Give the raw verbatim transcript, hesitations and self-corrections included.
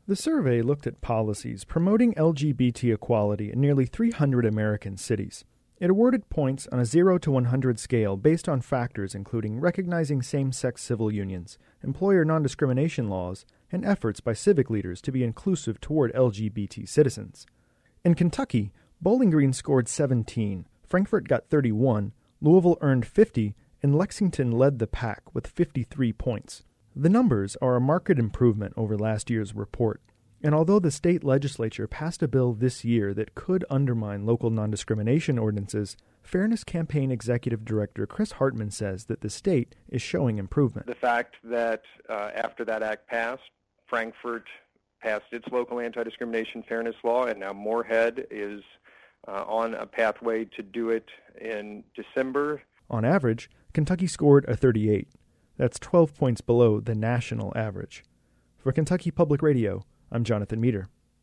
The survey looked at policies promoting L G B T equality in nearly three hundred American cities. It awarded points on a zero to one hundred scale based on factors including recognizing same-sex civil unions, employer non-discrimination laws, and efforts by civic leaders to be inclusive toward L G B T citizens. In Kentucky, Bowling Green scored seventeen, Frankfort got thirty-one, Louisville earned fifty, and Lexington led the pack with fifty-three points. The numbers are a marked improvement over last year's report, and although the state legislature passed a bill this year that could undermine local non-discrimination ordinances, Fairness Campaign Executive Director Chris Hartman says that the state is showing improvement. The fact that uh, after that act passed, Frankfort passed its local anti-discrimination fairness law, and now Moorhead is uh, on a pathway to do it in December. On average, Kentucky scored a thirty-eight. That's twelve points below the national average. For Kentucky Public Radio, I'm Jonathan Meter.